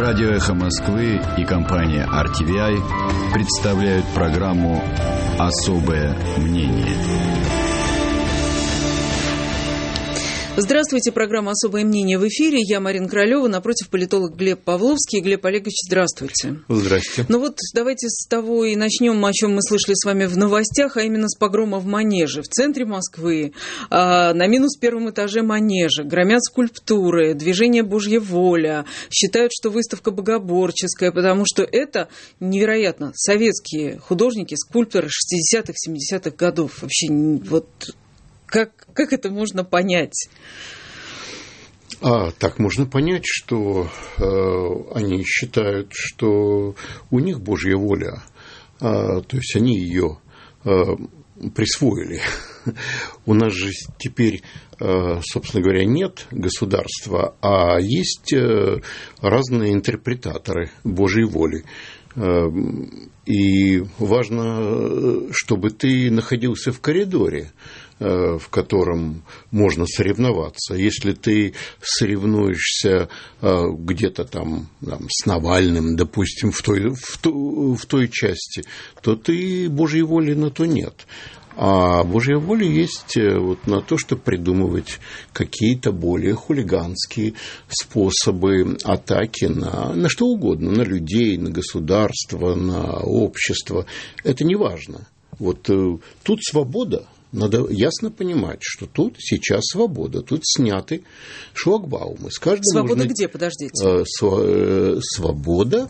Радио «Эхо Москвы» и компания RTVI представляют программу «Особое мнение». Здравствуйте, программа «Особое мнение» в эфире. Я Марина Королева, напротив политолог Глеб Павловский. Глеб Олегович, здравствуйте. Здравствуйте. Ну вот давайте с того и начнем, о чем мы слышали с вами в новостях, а именно с погрома в Манеже. В центре Москвы, на минус первом этаже Манежа, громят скульптуры, движение «Божья воля». Считают, что выставка богоборческая, потому что это невероятно. Советские художники, скульпторы 60-х, 70-х годов. Вообще вот... Как это можно понять? Так можно понять, что они считают, что у них Божья воля, то есть они ее присвоили. У нас же теперь, собственно говоря, нет государства, а есть разные интерпретаторы Божьей воли. И важно, чтобы ты находился в коридоре, в котором можно соревноваться. Если ты соревнуешься где-то там с Навальным, допустим, в той части, то ты Божьей воли на то нет. А Божья воля есть вот на то, чтобы придумывать какие-то более хулиганские способы атаки на что угодно, на людей, на государство, на общество. Это не важно. Вот тут свобода. Надо ясно понимать, что тут сейчас свобода, тут сняты шлагбаумы. Свобода где, подождите? Свобода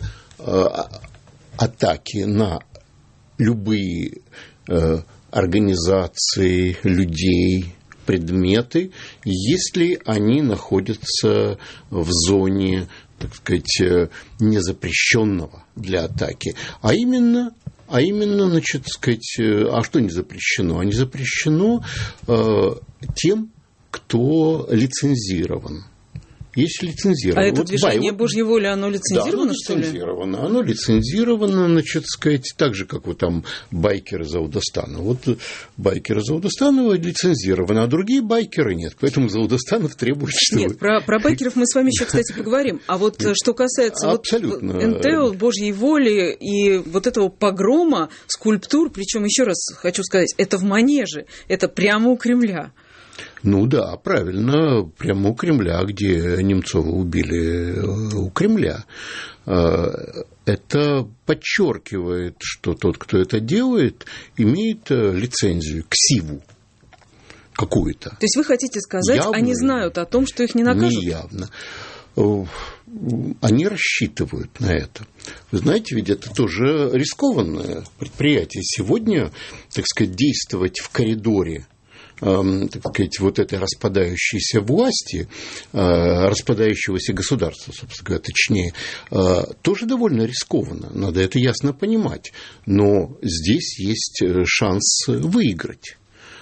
атаки на любые организации, людей, предметы, если они находятся в зоне, так сказать, незапрещенного для атаки. А именно, значит, сказать, что не запрещено? А не запрещено тем, кто лицензирован. Есть лицензировано. А это движение Божьей воли, оно лицензировано, да, что ли? Оно лицензировано, значит, сказать, так же, как вот там байкеры Заудостанова. Вот байкеры Заудостанова лицензированы, а другие байкеры нет. Поэтому Заудостанов требует, что... Нет, про байкеров мы с вами еще, кстати, поговорим. А вот что касается абсолютно. НТО, Божьей воли и вот этого погрома скульптур, причем еще раз хочу сказать, это в Манеже, это прямо у Кремля. Ну да, правильно, прямо у Кремля, где Немцова убили, у Кремля. Это подчеркивает, что тот, кто это делает, имеет лицензию, ксиву какую-то. То есть вы хотите сказать, явно, они знают о том, что их не накажут? Неявно. Они рассчитывают на это. Вы знаете, ведь это тоже рискованное предприятие. Сегодня, так сказать, действовать в коридоре, так сказать, вот этой распадающейся власти, распадающегося государства, собственно говоря, точнее, тоже довольно рискованно. Надо это ясно понимать. Но здесь есть шанс выиграть.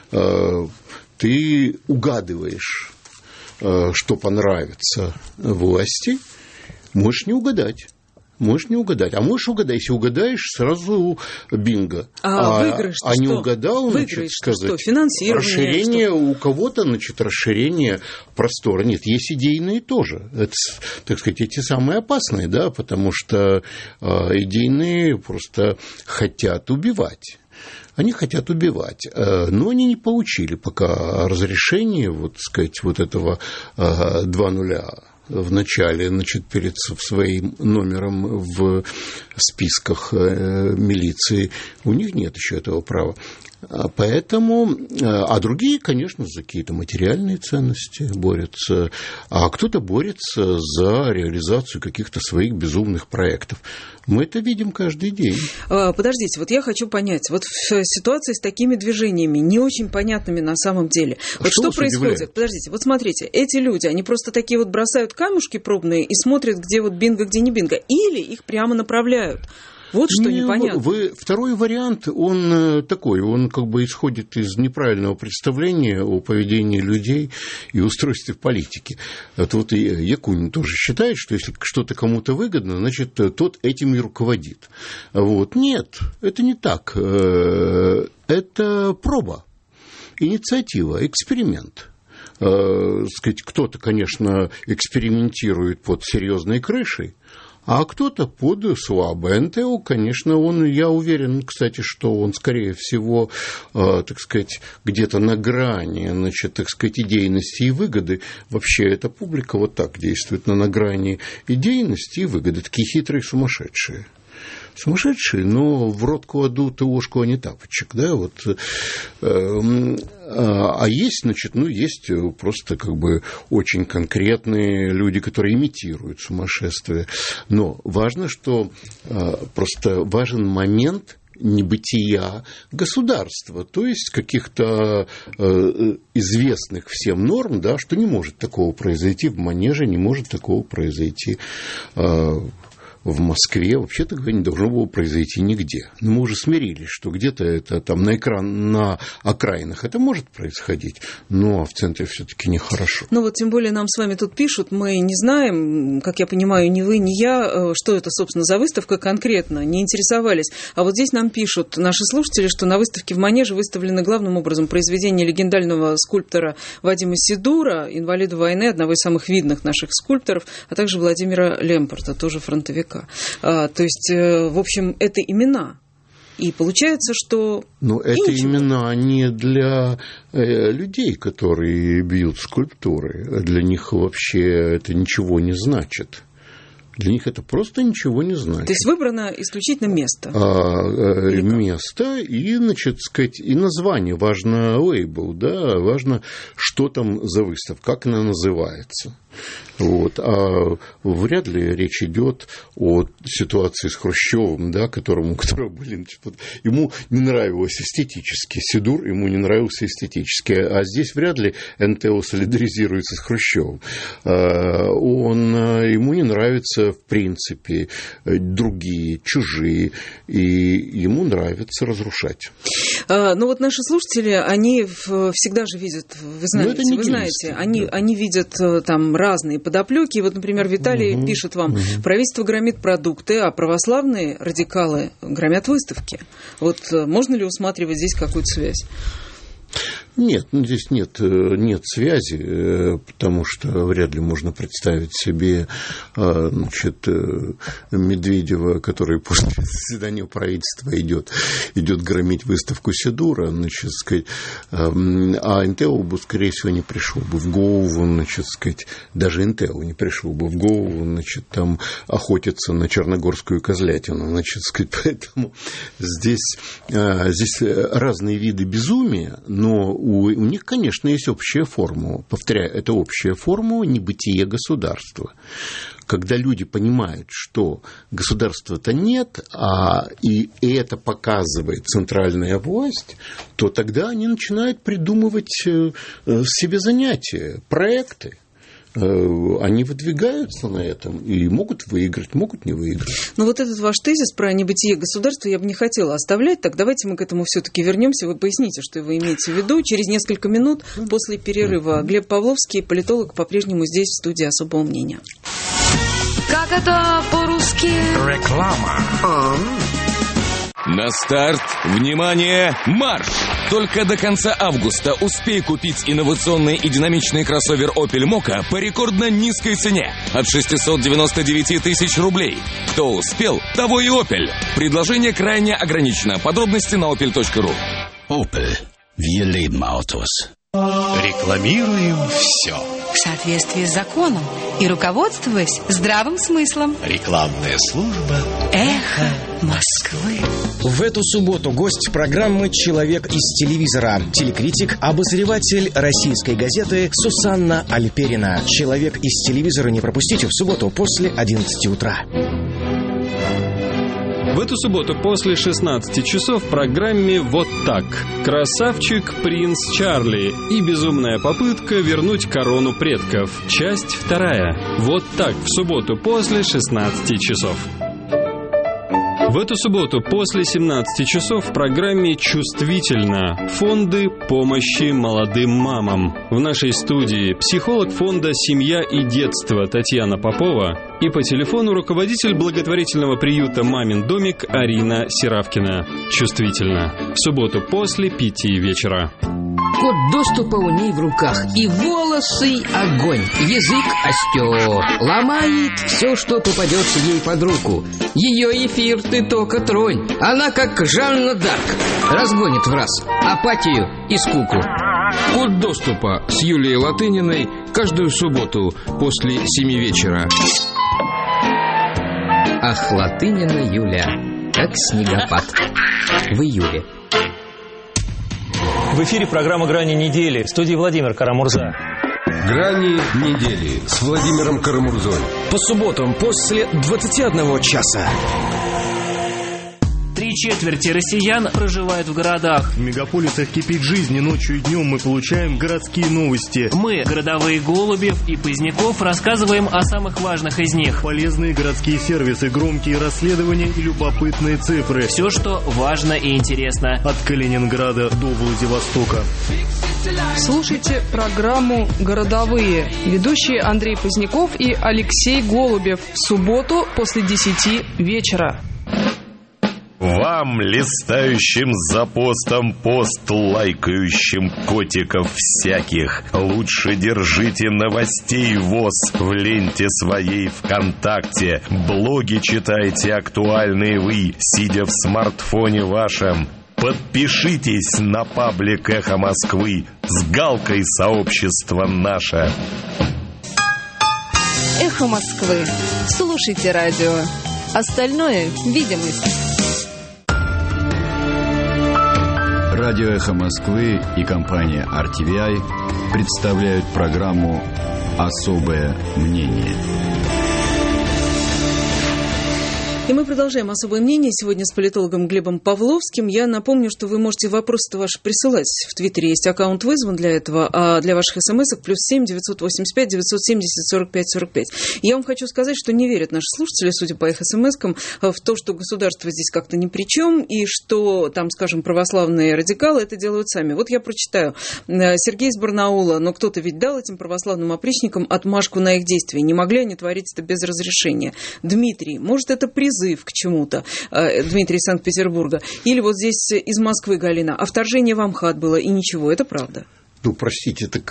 Ты угадываешь, что понравится власти, можешь не угадать. Можешь не угадать. А можешь угадать. Если угадаешь, сразу бинго. Выигрыш-то не что? угадал, значит, сказать. Что? Финансирование? Расширение у кого-то, значит, расширение простора. Нет, есть идейные тоже. Это, так сказать, эти самые опасные, да, потому что идейные просто хотят убивать. Они хотят убивать, но они не получили пока разрешения, вот, сказать, вот этого 2.0 в начале, значит, перед своим номером в списках милиции. У них нет еще этого права. Поэтому, а другие, конечно, за какие-то материальные ценности борются, а кто-то борется за реализацию каких-то своих безумных проектов. Мы это видим каждый день. Подождите, вот я хочу понять, вот в ситуации с такими движениями, не очень понятными на самом деле, вот что происходит? Удивляет? Подождите, вот смотрите, эти люди, они просто такие вот бросают камушки пробные и смотрят, где вот бинго, где не бинго, или их прямо направляют. Вот что непонятно. Второй вариант, он такой, он как бы исходит из неправильного представления о поведении людей и устройстве политики. Это вот Якунин тоже считает, что если что-то кому-то выгодно, значит, тот этим и руководит. Вот. Нет, это не так. Это проба, инициатива, эксперимент. Сказать, кто-то, конечно, экспериментирует под серьезной крышей, А кто-то под слабое. НТО, конечно, я уверен, кстати, что он, скорее всего, так сказать, где-то на грани, значит, так сказать, идейности и выгоды. Вообще эта публика вот так действует, на грани идейности и выгоды. Такие хитрые сумасшедшие. Сумасшедшие, но в рот кладут и ложку, а не тапочек, да, вот. А есть, значит, есть просто как бы очень конкретные люди, которые имитируют сумасшествие. Но важно, что просто важен момент небытия государства, то есть каких-то известных всем норм, да, что не может такого произойти в Манеже, не может такого произойти в Москве, вообще-то говоря, не должно было произойти нигде. Но мы уже смирились, что где-то это там на окраинах это может происходить, но в центре все-таки нехорошо. Ну вот тем более нам с вами тут пишут, мы не знаем, как я понимаю, ни вы, ни я, что это, собственно, за выставка конкретно, не интересовались. А вот здесь нам пишут наши слушатели, что на выставке в Манеже выставлены главным образом произведения легендарного скульптора Вадима Сидура, инвалида войны, одного из самых видных наших скульпторов, а также Владимира Лемпорта, тоже фронтовика. То есть, в общем, это имена. И получается, что... Но это имена не для людей, которые бьют скульптуры. Для них вообще это ничего не значит. Для них это просто ничего не значит. То есть выбрано исключительно место. Место и, значит, сказать, и название. Важно лейбл, да, важно, что там за выставка, как она называется. Вот. А вряд ли речь идет о ситуации с Хрущевым, да, которого были, значит, вот, ему не нравилось эстетически Сидур, ему не нравился эстетически, а здесь вряд ли НТО солидаризируется с Хрущевым. Ему не нравятся в принципе другие, чужие, и ему нравится разрушать. Ну вот наши слушатели, они всегда же видят, вы знаете, они видят там разные подоплеки. Вот, например, Виталий пишет вам: правительство громит продукты, а православные радикалы громят выставки. Вот можно ли усматривать здесь какую-то связь? Нет, здесь нет связи, потому что вряд ли можно представить себе, значит, Медведева, который после заседания правительства идет громить выставку Сидура, значит, сказать, а НТО бы, скорее всего, не пришел бы в голову, значит, сказать, даже НТО не пришел бы в голову, значит, там охотиться на черногорскую козлятину, значит, сказать, поэтому здесь разные виды безумия, но у них, конечно, есть общая формула. Повторяю, это общая формула небытия государства. Когда люди понимают, что государства-то нет, и это показывает центральная власть, то тогда они начинают придумывать себе занятия, проекты. Они выдвигаются на этом и могут выиграть, могут не выиграть. Но вот этот ваш тезис про небытие государства я бы не хотела оставлять. Так давайте мы к этому все-таки вернемся. Вы поясните, что вы имеете в виду. Через несколько минут после перерыва. Глеб Павловский, политолог, по-прежнему здесь, в студии «Особого мнения». Как это по-русски? Реклама. На старт, внимание, марш! Только до конца августа успей купить инновационный и динамичный кроссовер Opel Mokka по рекордно низкой цене от 699 тысяч рублей. Кто успел, того и Opel. Предложение крайне ограничено. Подробности на opel.ru. Opel. Wir leben Autos. Рекламируем все. В соответствии с законом и руководствуясь здравым смыслом. Рекламная служба «Эхо Москвы». В эту субботу гость программы «Человек из телевизора». Телекритик, обозреватель российской газеты Сусанна Альперина. «Человек из телевизора» не пропустите в субботу после 11 утра. В эту субботу после 16 часов в программе «Вот так». «Красавчик принц Чарли» и безумная попытка вернуть корону предков. Часть 2. «Вот так» в субботу после 16 часов. В эту субботу после 17 часов в программе «Чувствительно» фонды помощи молодым мамам. В нашей студии психолог фонда «Семья и детство» Татьяна Попова и по телефону руководитель благотворительного приюта «Мамин домик» Арина Серавкина. «Чувствительно» в субботу после 5 вечера. Код доступа у ней в руках. И волосы огонь, язык остер. Ломает все, что попадется ей под руку. Ее эфир ты только тронь. Она как Жанна Дарк. Разгонит в раз апатию и скуку. Код доступа с Юлией Латыниной каждую субботу после 7 вечера. Ах, Латынина Юля, как снегопад в июле. В эфире программа «Грани недели». В студии Владимир Карамурза. «Грани недели» с Владимиром Карамурзой. По субботам после 21 часа. 3/4 россиян проживают в городах. В мегаполисах кипит жизнь, и ночью и днем мы получаем городские новости. Мы, городовые Голубев и Поздняков, рассказываем о самых важных из них. Полезные городские сервисы, громкие расследования и любопытные цифры. Все, что важно и интересно. От Калининграда до Владивостока. Слушайте программу «Городовые». Ведущие Андрей Поздняков и Алексей Голубев. В субботу после 10 вечера. Вам, листающим за постом пост, лайкающим котиков всяких, лучше держите новостей ВОС в ленте своей ВКонтакте. Блоги читайте актуальные вы, сидя в смартфоне вашем. Подпишитесь на паблик «Эхо Москвы» с галкой «Сообщество наше». «Эхо Москвы». Слушайте радио. Остальное – видимость. Радио «Эхо Москвы» и компания RTVI представляют программу «Особое мнение». И мы продолжаем особое мнение сегодня с политологом Глебом Павловским. Я напомню, что вы можете вопросы ваши присылать. В Твиттере есть аккаунт вызван для этого, а для ваших смс-ок +7 985 970 45 45. Я вам хочу сказать, что не верят наши слушатели, судя по их смс-кам, в то, что государство здесь как-то ни при чем, и что там, скажем, православные радикалы это делают сами. Вот я прочитаю. Сергей из Барнаула, но кто-то ведь дал этим православным опричникам отмашку на их действия. Не могли они творить это без разрешения. Дмитрий, может, это призыв к чему-то, Дмитрий из Санкт-Петербурга. Или вот здесь из Москвы Галина. А вторжение в Амхат было, и ничего. Это правда? Ну, простите, так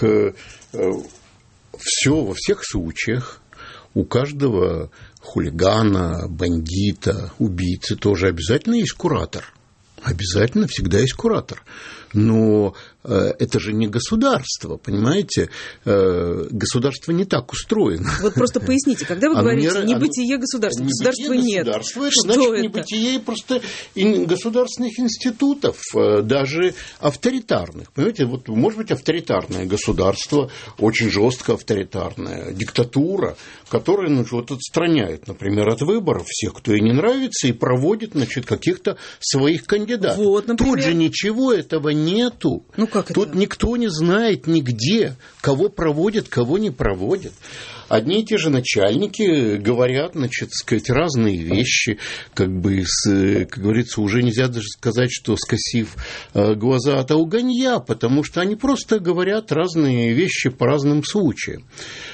все во всех случаях у каждого хулигана, бандита, убийцы тоже обязательно есть куратор. Обязательно всегда есть куратор. Но это же не государство, понимаете? Государство не так устроено. Вот просто поясните, когда вы говорите небытие государства, государства нет. Государство, это значит небытие просто государственных институтов, даже авторитарных. Понимаете, вот может быть авторитарное государство, очень жестко авторитарное, диктатура, которая вот отстраняет, например, от выборов всех, кто ей не нравится, и проводит, значит, каких-то своих кандидатов. Вот, например... Тут же ничего этого нету. Ну, как это? Тут никто не знает нигде, кого проводят, кого не проводят. Одни и те же начальники говорят, значит, сказать, разные вещи, как говорится, уже нельзя даже сказать, что скосив глаза от ауганья, потому что они просто говорят разные вещи по разным случаям.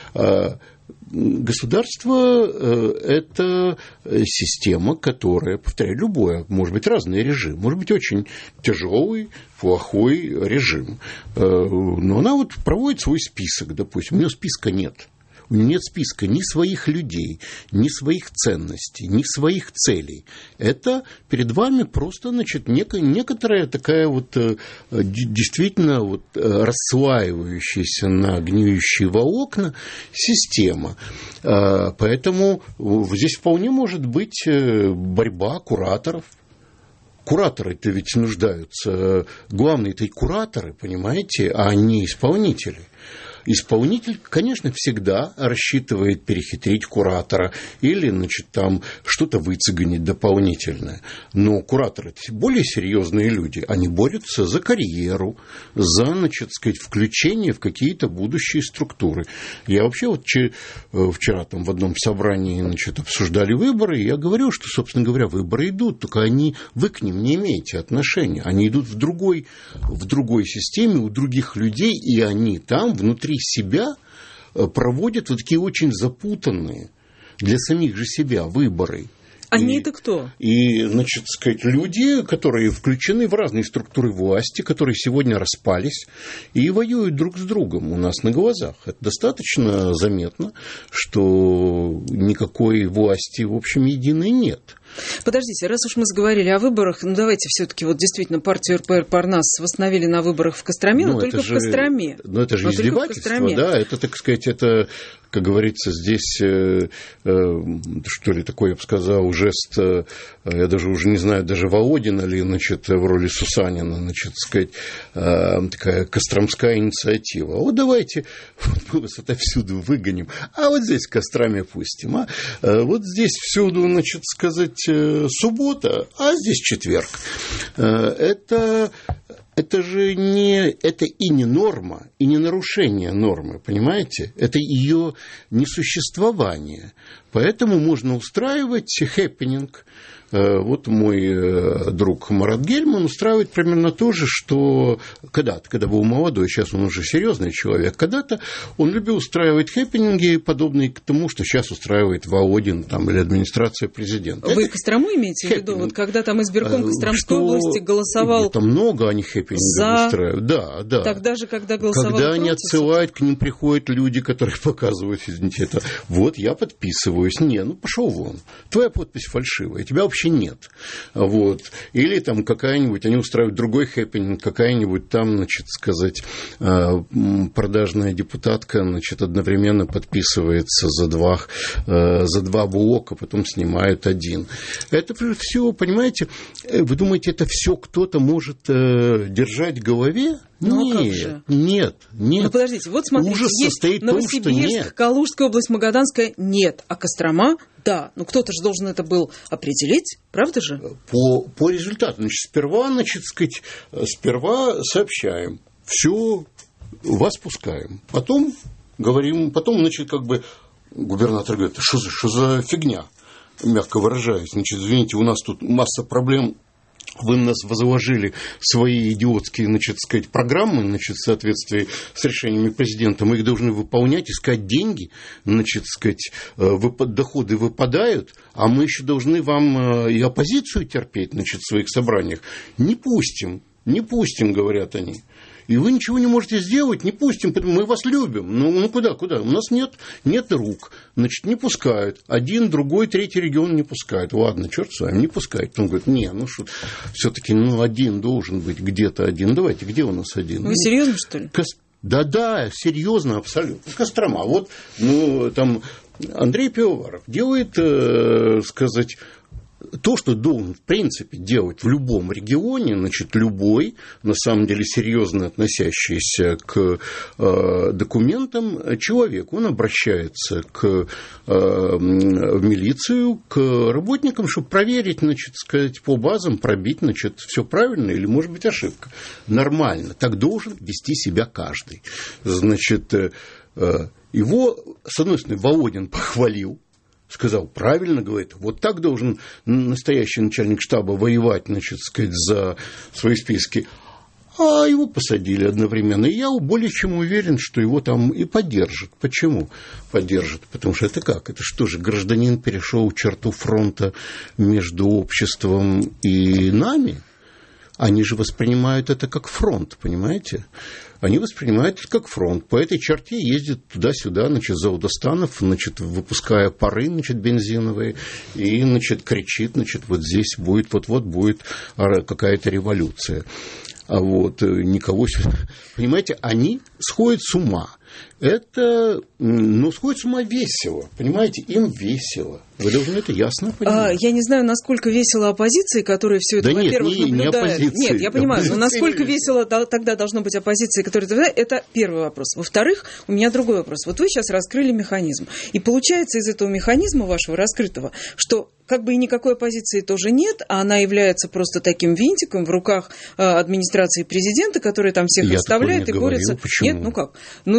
Государство – это система, которая, повторяю, любое, может быть, разный режим, может быть, очень тяжелый, плохой режим, но она вот проводит свой список, допустим, у нее списка нет. У нее нет списка ни своих людей, ни своих ценностей, ни своих целей. Это перед вами просто, значит, некоторая такая вот действительно вот расслаивающаяся на гниющие волокна система. Поэтому здесь вполне может быть борьба кураторов. Кураторы-то ведь нуждаются. Главные-то и кураторы, понимаете, а не исполнители. Исполнитель, конечно, всегда рассчитывает перехитрить куратора или, значит, там что-то выцыганить дополнительное. Но кураторы – это более серьезные люди. Они борются за карьеру, за, значит, сказать, включение в какие-то будущие структуры. Я вообще вот вчера там в одном собрании, значит, обсуждали выборы, и я говорю, что, собственно говоря, выборы идут, только вы к ним не имеете отношения. Они идут в другой системе, у других людей, и они там, внутри себя, проводят вот такие очень запутанные для самих же себя выборы. Они это кто? И, значит, сказать, люди, которые включены в разные структуры власти, которые сегодня распались и воюют друг с другом у нас на глазах. Это достаточно заметно, что никакой власти, в общем, единой нет. Подождите, раз уж мы заговорили о выборах, ну давайте все-таки вот действительно партию РПР Парнас восстановили на выборах в Костроме, но только в Костроме. Ну это же издевательство, да, это, так сказать, это, как говорится, здесь, что ли, такой, я бы сказал, жест, я даже уже не знаю, даже Володина ли, значит, в роли Сусанина, значит, сказать, такая костромская инициатива. Вот давайте мы вас отовсюду выгоним, а вот здесь в Костроме пустим, а вот здесь всюду, значит, сказать, суббота, а здесь четверг. Это же не, это и не норма, и не нарушение нормы, понимаете? Это ее несуществование. Поэтому можно устраивать хэппининг. Вот мой друг Марат Гельман устраивает примерно то же, что когда-то, когда был молодой, сейчас он уже серьезный человек, когда-то он любил устраивать хэппининги, подобные к тому, что сейчас устраивает Володин там, или администрация президента. Вы Кострому имеете в виду? Вот когда там избирком Костромской области голосовал там много они хэппинингов устраивают. Да, да. Тогда же, когда голосовал когда против... они отсылают, к ним приходят люди, которые показывают, извините, это вот я подписываюсь. Не, ну пошел вон. Твоя подпись фальшивая. Тебя вообще нет. Вот. Или там какая-нибудь, они устраивают другой хэппининг, какая-нибудь там, значит, сказать, продажная депутатка, значит, одновременно подписывается за два блока, потом снимают один. Это все, понимаете, вы думаете, это все кто-то может держать в голове? Ну, нет, нет. Ну, подождите, вот смотрите, ужас состоит в том, что нет. Калужская область, Магаданская – нет, а Кострома – да. Ну, кто-то же должен это был определить, правда же? По результату. Значит, сперва сообщаем, все, вас пускаем. Потом говорим, значит, как бы губернатор говорит, что за фигня, мягко выражаясь. Значит, извините, у нас тут масса проблем. Вы нас возложили свои идиотские, значит, сказать, программы, значит, в соответствии с решениями президента. Мы их должны выполнять, искать деньги, значит, сказать, доходы выпадают, а мы еще должны вам и оппозицию терпеть, значит, в своих собраниях. Не пустим, говорят они. И вы ничего не можете сделать, не пустим, потому мы вас любим. Ну куда? У нас нет рук, значит, не пускают. Один, другой, третий регион не пускают. Ладно, черт с вами, не пускают. Он говорит, все-таки, один должен быть где-то один. Давайте, где у нас один? Вы серьезно, что ли? Да, серьезно, абсолютно. Кострома. Вот, там Андрей Пивоваров делает, сказать, то, что должен, в принципе, делать в любом регионе, значит, любой, на самом деле, серьезно относящийся к документам человек, он обращается в милицию, к работникам, чтобы проверить, значит, сказать, по базам, пробить, значит, все правильно или, может быть, ошибка. Нормально. Так должен вести себя каждый. Значит, его, с одной стороны, Володин похвалил, сказал, правильно, говорит, вот так должен настоящий начальник штаба воевать, значит, сказать, за свои списки. А его посадили одновременно. И я более чем уверен, что его там и поддержат. Почему поддержат? Потому что это как? Это что же, гражданин перешел черту фронта между обществом и нами? Они же воспринимают это как фронт, понимаете? Они воспринимают это как фронт. По этой черте ездит туда-сюда, значит, Заудостанов, значит, выпуская пары, значит, бензиновые, и, значит, кричит, значит, вот здесь будет, вот-вот будет какая-то революция. А вот никого... Понимаете, они сходят с ума. Это, сходит с ума весело, понимаете, им весело. Вы должны это ясно понимать. Я не знаю, насколько весело оппозиции, которая все это, во-первых, наблюдает. Нет, я понимаю, но насколько весело тогда должно быть оппозиции, которая наблюдает, это первый вопрос. Во-вторых, у меня другой вопрос. Вот вы сейчас раскрыли механизм. И получается из этого механизма вашего раскрытого, что как бы и никакой оппозиции тоже нет, а она является просто таким винтиком в руках администрации президента, которая там всех расставляет и борется. Почему? Нет, как?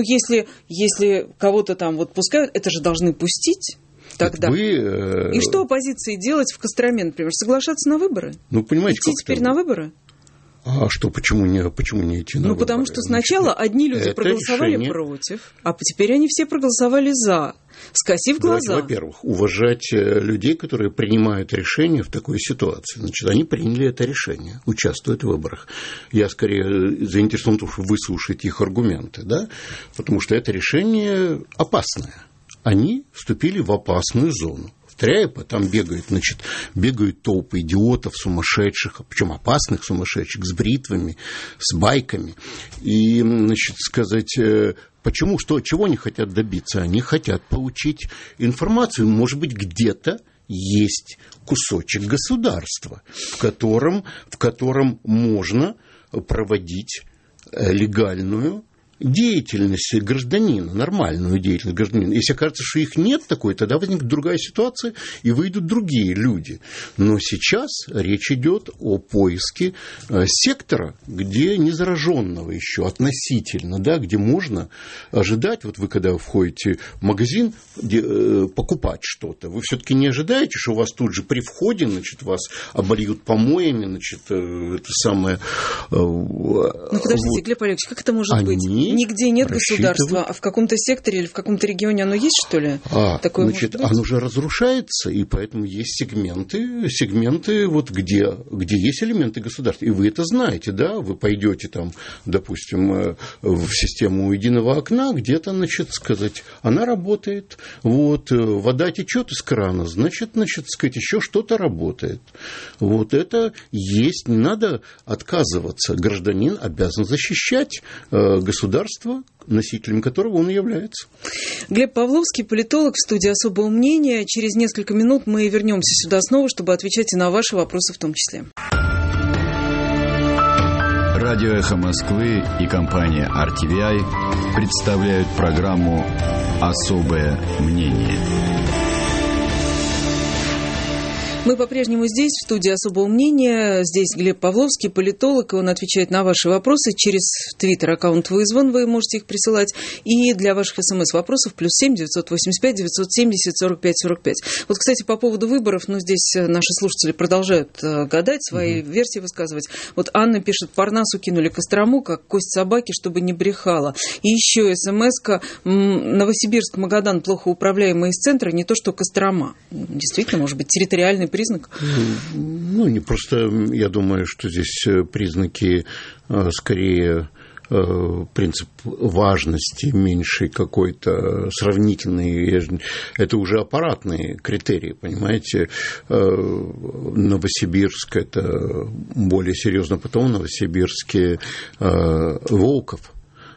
Если кого-то там вот пускают, это же должны пустить. Тогда. И что оппозиции делать в Костроме, например? Соглашаться на выборы? Понимаете, идти теперь на выборы? А что, почему не идти на выборы? Потому что сначала одни люди проголосовали против, а теперь они все проголосовали за, скосив глаза. Давайте, во-первых, уважать людей, которые принимают решения в такой ситуации. Значит, они приняли это решение, участвуют в выборах. Я скорее заинтересован в том, чтобы выслушать их аргументы, да? Потому что это решение опасное. Они вступили в опасную зону. Там бегают толпы идиотов, сумасшедших, причем опасных сумасшедших, с бритвами, с байками. И, почему, чего они хотят добиться? Они хотят получить информацию. Может быть, где-то есть кусочек государства, в котором можно проводить легальную деятельность гражданина, нормальную деятельность гражданина. Если окажется, что их нет такой, тогда возникнет другая ситуация, и выйдут другие люди. Но сейчас речь идет о поиске сектора, где незараженного еще относительно, да, где можно ожидать, вот вы когда входите в магазин покупать что-то, вы все-таки не ожидаете, что у вас тут же при входе, вас обольют помоями, это самое... подождите, Глеб Олегович, как это может быть? Нигде нет государства, а в каком-то секторе или в каком-то регионе оно есть, что ли? Такое оно уже разрушается, и поэтому есть сегменты, где есть элементы государства. И вы это знаете, да? Вы пойдете допустим, в систему единого окна, где-то, она работает, вода течет из крана, еще что-то работает. Это есть, не надо отказываться. Гражданин обязан защищать государство, носителем которого он является. Глеб Павловский, политолог, в студии «Особого мнения». Через несколько минут мы вернемся сюда снова, чтобы отвечать и на ваши вопросы в том числе. Радио «Эхо Москвы» и компания RTVI представляют программу «Особое мнение». Мы по-прежнему здесь, в студии «Особого мнения». Здесь Глеб Павловский, политолог, и он отвечает на ваши вопросы. Через твиттер-аккаунт «Вызван» вы можете их присылать. И для ваших СМС-вопросов +7 985 970 45 45. Кстати, по поводу выборов, здесь наши слушатели продолжают гадать, свои версии высказывать. Анна пишет: Парнасу кинули Кострому, как кость собаки, чтобы не брехала. И еще СМС-ка: Новосибирск, Магадан плохо управляемый из центра, не то что Кострома. Действительно, может быть, территориальный признак? Не просто, я думаю, что здесь признаки скорее принцип важности, меньший какой-то сравнительный, это уже аппаратные критерии, понимаете. Новосибирск — это более серьезно, потом в Новосибирске Волков,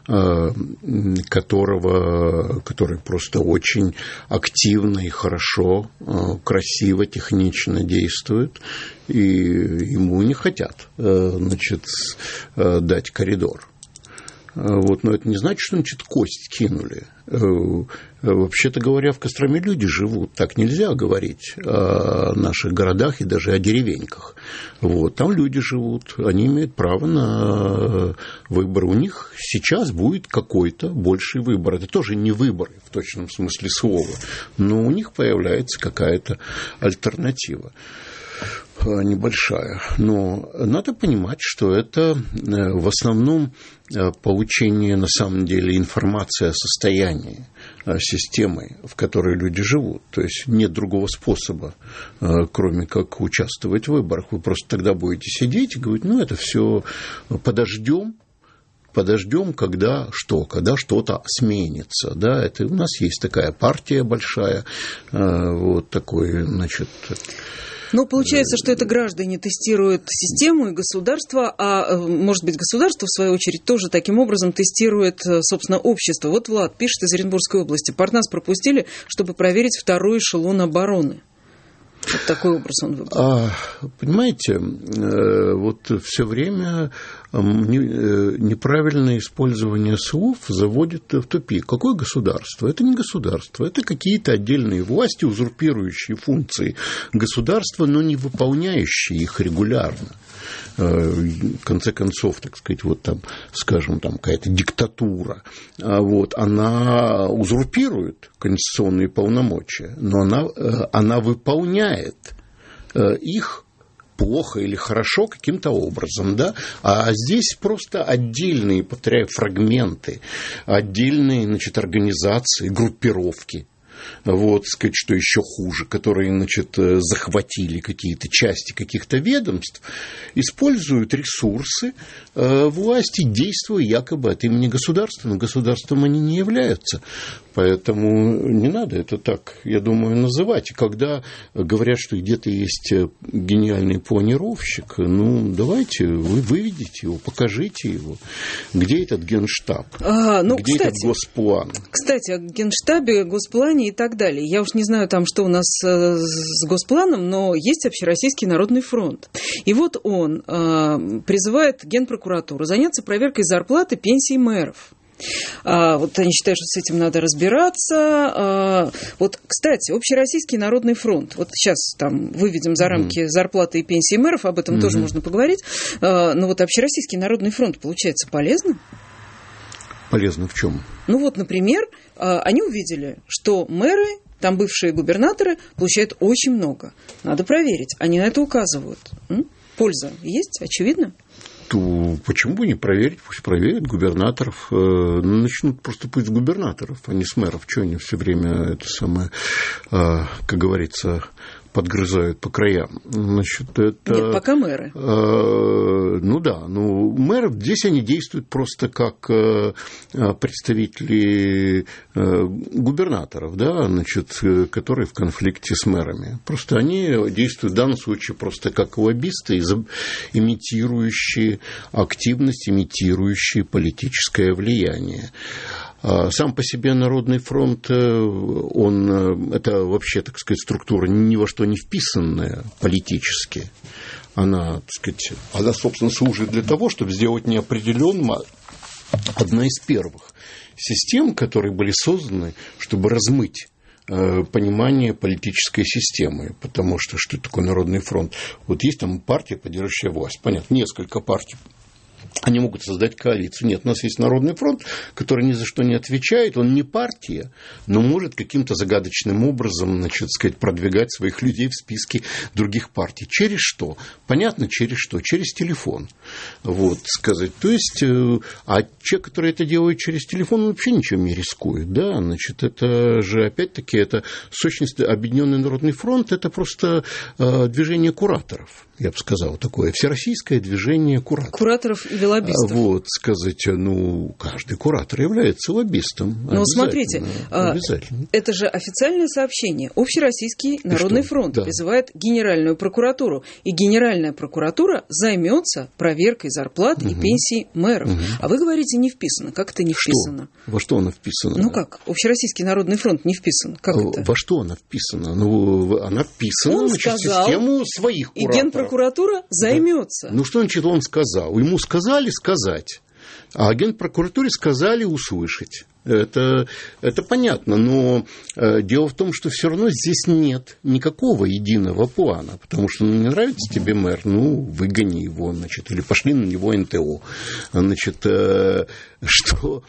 который просто очень активно и хорошо, красиво, технично действует, и ему не хотят, дать коридор. Но это не значит, что кость кинули. Вообще-то говоря, в Костроме люди живут. Так нельзя говорить о наших городах и даже о деревеньках. Там люди живут, они имеют право на выбор. У них сейчас будет какой-то больший выбор. Это тоже не выборы в точном смысле слова, но у них появляется какая-то альтернатива небольшая. Но надо понимать, что это в основном получение, на самом деле, информации о состоянии системы, в которой люди живут. То есть нет другого способа, кроме как участвовать в выборах. Вы просто тогда будете сидеть и говорить: это все подождем, когда что-то сменится. Да? Это у нас есть такая партия большая, такой, получается, что это граждане тестируют систему и государство, а, может быть, государство, в свою очередь, тоже таким образом тестирует, собственно, общество. Влад пишет из Оренбургской области: Парнас пропустили, чтобы проверить второй эшелон обороны. Такой образ он выбрал. Понимаете, все время неправильное использование слов заводит в тупик. Какое государство? Это не государство, это какие-то отдельные власти, узурпирующие функции государства, но не выполняющие их регулярно. В конце концов, какая-то диктатура, она узурпирует конституционные полномочия, но она выполняет их плохо или хорошо каким-то образом, да, а здесь просто отдельные, повторяю, фрагменты, отдельные, значит, организации, группировки. Вот, сказать, что еще хуже, которые, значит, захватили какие-то части каких-то ведомств, используют ресурсы власти, действуя якобы от имени государства, но государством они не являются. Поэтому не надо это так, я думаю, называть. И когда говорят, что где-то есть гениальный планировщик, ну, давайте, вы выведите его, покажите его. Где этот генштаб? Где этот госплан? Кстати, о генштабе, госплане и так далее. Я уж не знаю, там, что у нас с госпланом, но есть Общероссийский народный фронт. И вот он призывает Генпрокуратуру заняться проверкой зарплаты, пенсий мэров. Вот они считают, что с этим надо разбираться. Вот, кстати, Общероссийский народный фронт. Вот сейчас там выведем за рамки зарплаты и пенсии мэров, об этом тоже можно поговорить. Но вот Общероссийский народный фронт, получается, полезно? Полезно в чем? Ну вот, например, они увидели, что мэры, там бывшие губернаторы, получают очень много. Надо проверить. Они на это указывают. Польза есть, очевидно? То почему бы не проверить? Пусть проверят губернаторов. Начнут просто пусть с губернаторов, а не с мэров. Чего они все время это самое, как говорится, подгрызают по краям. Значит, это... Нет, пока мэры. Ну да, мэры здесь они действуют просто как представители губернаторов, да, значит, которые в конфликте с мэрами. Просто они действуют в данном случае просто как лоббисты, имитирующие активность, имитирующие политическое влияние. Сам по себе Народный фронт, это вообще, так сказать, структура ни во что не вписанная политически. Она, так сказать, собственно, служит для того, чтобы сделать неопределенным одна из первых систем, которые были созданы, чтобы размыть понимание политической системы. Потому что такое Народный фронт? Вот есть там партия, поддерживающая власть. Понятно, несколько партий. Они могут создать коалицию. Нет, у нас есть Народный фронт, который ни за что не отвечает. Он не партия, но может каким-то загадочным образом, значит, сказать, продвигать своих людей в списке других партий. Через что? Понятно, через что? Через телефон. Вот, сказать. То есть, человек, который это делает через телефон, он вообще ничем не рискует. Да? Значит, это же, опять-таки, это сущность Объединенный Народный фронт, это просто движение кураторов. Я бы сказал, такое всероссийское движение кураторов. Кураторов или лоббистов. Вот, сказать, каждый куратор является лоббистом. Но смотрите, обязательно. Это же официальное сообщение. Общероссийский народный фронт призывает Генеральную прокуратуру. И Генеральная прокуратура займется проверкой зарплат и пенсий мэров. А вы говорите, не вписано. Как это не вписано? Во что она вписана? Ну как? Общероссийский народный фронт не вписан. Как это? Во что она вписана? Она вписана в систему своих кураторов. И Генпрокуратура займется. Да. Что значит он сказал? Ему сказали сказать, а Генпрокуратуре сказали услышать. Это понятно, но дело в том, что все равно здесь нет никакого единого плана, потому что не нравится тебе мэр, выгони его, значит, или пошли на него НТО. Значит, что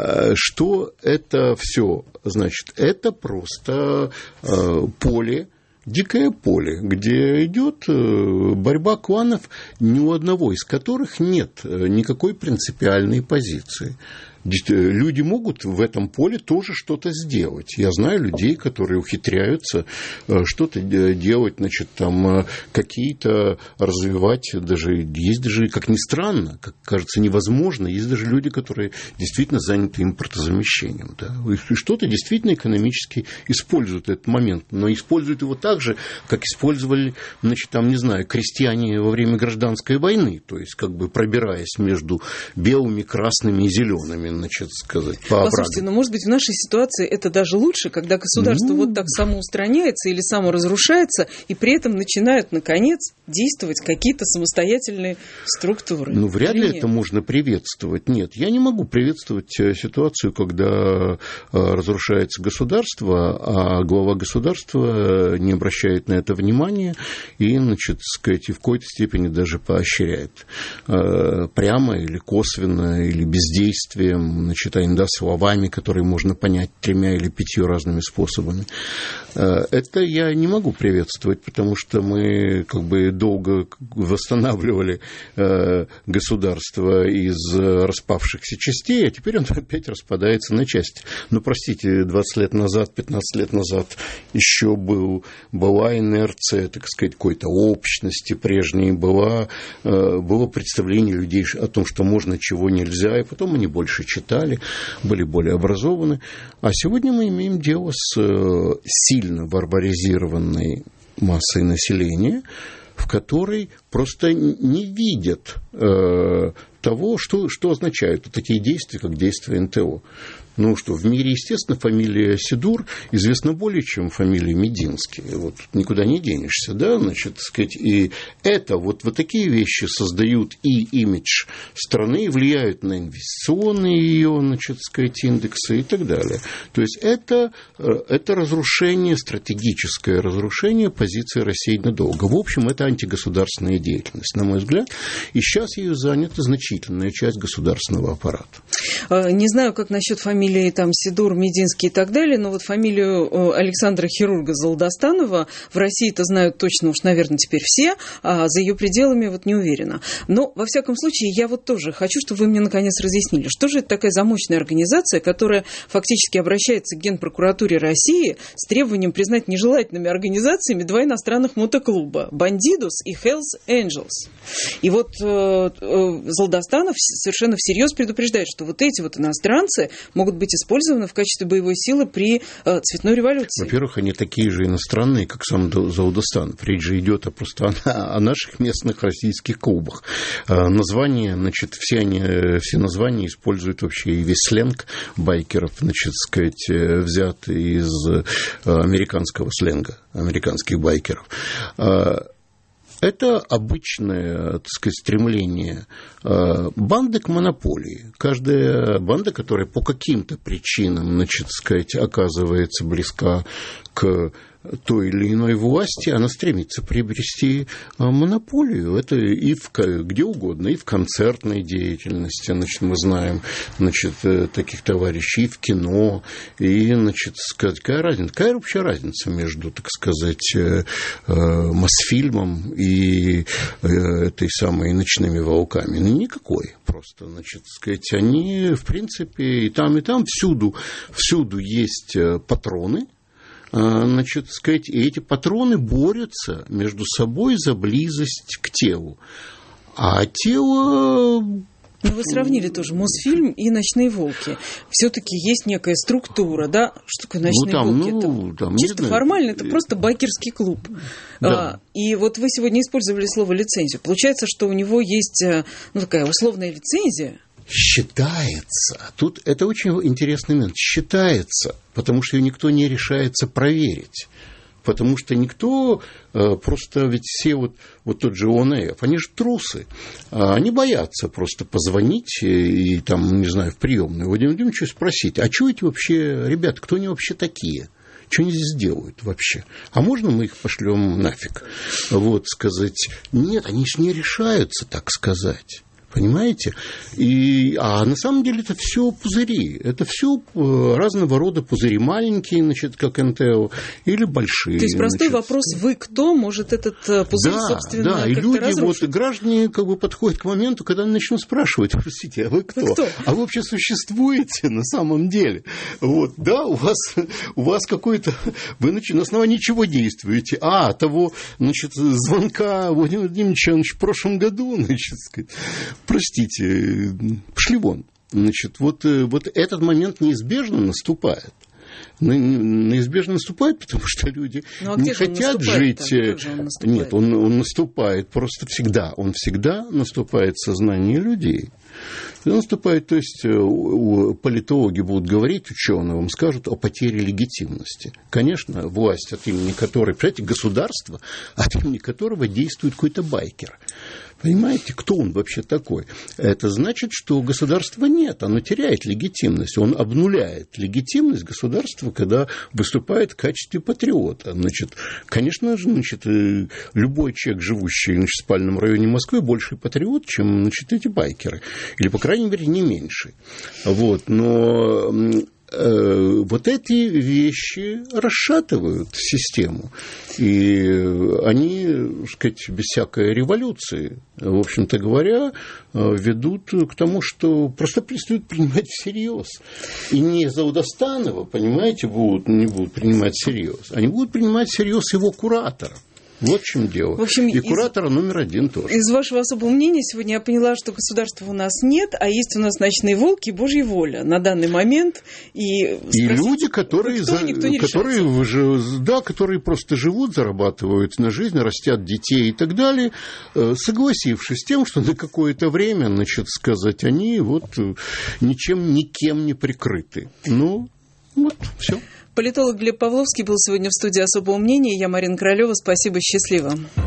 это все значит? Это просто поле, дикое поле, где идет борьба кланов, ни у одного из которых нет никакой принципиальной позиции. Люди могут в этом поле тоже что-то сделать. Я знаю людей, которые ухитряются что-то делать, значит, там какие-то развивать, есть даже, как ни странно, как кажется, невозможно, есть даже люди, которые действительно заняты импортозамещением. Да? И что-то действительно экономически используют этот момент, но используют его так же, как использовали, значит, там, не знаю, крестьяне во время гражданской войны, то есть как бы пробираясь между белыми, красными и зелеными, значит, сказать, по обрату. Послушайте, может быть, в нашей ситуации это даже лучше, когда государство вот так самоустраняется или саморазрушается, и при этом начинают, наконец, действовать какие-то самостоятельные структуры. Вряд ли это можно приветствовать. Нет, я не могу приветствовать ситуацию, когда разрушается государство, а глава государства не обращает на это внимания и, значит, сказать, и в какой-то степени даже поощряет. Прямо или косвенно, или бездействием, значит, словами, которые можно понять 3 или 5 разными способами. Это я не могу приветствовать, потому что мы как бы долго восстанавливали государство из распавшихся частей, а теперь он опять распадается на части. Ну, простите, 20 лет назад, 15 лет назад еще была инерция, так сказать, какой-то общности прежней, было представление людей о том, что можно, чего нельзя, и потом они больше читали, были более образованы. А сегодня мы имеем дело с сильно барбаризированной массой населения, в которой просто не видят того, что означают такие действия, как действия НТО. Ну что, в мире, естественно, фамилия Сидур известна более, чем фамилия Мединский. Вот никуда не денешься, да, значит, так сказать, и это, вот такие вещи создают и имидж страны, и влияют на инвестиционные ее, значит, так сказать, индексы и так далее. То есть это разрушение, стратегическое разрушение позиции России надолго. В общем, это антигосударственная деятельность, на мой взгляд, и сейчас ею занята значительная часть государственного аппарата. Не знаю, как насчет фамилии там Сидур, Мединский и так далее, но вот фамилию Александра Хирурга Золдостанова в России-то знают точно уж, наверное, теперь все, а за ее пределами вот не уверена. Но, во всяком случае, я вот тоже хочу, чтобы вы мне наконец разъяснили, что же это такая замочная организация, которая фактически обращается к Генпрокуратуре России с требованием признать нежелательными организациями два иностранных мотоклуба – «Бандидус» и «Hells Angels». И вот Золдостанов совершенно всерьез предупреждает, что вот эти вот иностранцы могут быть использованы в качестве боевой силы при цветной революции. Во-первых, они такие же иностранные, как сам Золдостанов. Речь же идет просто о наших местных российских клубах. Названия, значит, все названия используют вообще и весь сленг байкеров, значит, сказать, взят из американского сленга, американских байкеров. Это обычное, так сказать, стремление банды к монополии. Каждая банда, которая по каким-то причинам, значит, сказать, оказывается близка к той или иной власти, она стремится приобрести монополию. Это и где угодно, и в концертной деятельности, значит, мы знаем, значит, таких товарищей, и в кино, и, значит, сказать, какая вообще разница между, так сказать, Мосфильмом и этой самой «Ночными волками»? Ну, никакой просто, значит, сказать, они, в принципе, и там, всюду есть патроны. Значит, сказать, и эти патроны борются между собой за близость к телу. А тело... Ну, вы сравнили тоже Мосфильм и «Ночные волки». Все-таки есть некая структура, да? Что такое «Ночные волки»? Там, чисто формально это просто байкерский клуб. Да. И вот вы сегодня использовали слово «лицензию». Получается, что у него есть такая условная лицензия. Считается. Тут это очень интересный момент. Считается, потому что ее никто не решается проверить. Потому что никто, просто ведь все вот тот же ОНФ, они же трусы. Они боятся просто позвонить и там, не знаю, в приемную Владимиру Владимировичу спросить, а что эти вообще ребята, кто они вообще такие? Что они здесь делают вообще? А можно мы их пошлем нафиг? Вот сказать, нет, они же не решаются так сказать. Понимаете? А на самом деле это все пузыри. Это все разного рода пузыри. Маленькие, значит, как НТО, или большие. То есть простой вопрос, вы кто, может этот пузырь, собственно, как-то и люди, разрушить? граждане подходят к моменту, когда они начнут спрашивать, простите, а вы кто? А вы вообще существуете на самом деле? Вот, да, у вас какой-то... Вы на основании чего действуете? Того, значит, звонка Владимира Владимировича в прошлом году, значит, сказать... Простите, пошли вон. Значит, вот этот момент неизбежно наступает. Неизбежно наступает, потому что люди не хотят жить. Нет, он наступает просто всегда. Он всегда наступает в сознании людей. Он наступает, то есть политологи будут говорить, ученые вам скажут о потере легитимности. Конечно, власть, от имени которой, представляете, государство, от имени которого действует какой-то байкер. Понимаете, кто он вообще такой? Это значит, что государства нет, оно теряет легитимность. Он обнуляет легитимность государства, когда выступает в качестве патриота. Значит, конечно же, любой человек, живущий в спальном районе Москвы, больше патриот, чем, эти байкеры. Или, по крайней мере, не меньше. Вот. Но вот эти вещи расшатывают систему. И они, так сказать, без всякой революции, в общем-то говоря, ведут к тому, что просто перестают принимать всерьез. И не Заудостанова, понимаете, не будут принимать всерьез. Они будут принимать всерьез его куратора. Вот в чем дело. В общем, и куратора номер один тоже. Из вашего особого мнения сегодня я поняла, что государства у нас нет, а есть у нас ночные волки и Божья воля на данный момент. И люди, которые просто живут, зарабатывают на жизнь, растят детей и так далее, согласившись с тем, что на какое-то время, значит, сказать, они вот ничем, никем не прикрыты. Ну, вот, все. Политолог Глеб Павловский был сегодня в студии «Особого мнения». Я Марина Королева. Спасибо, счастливо.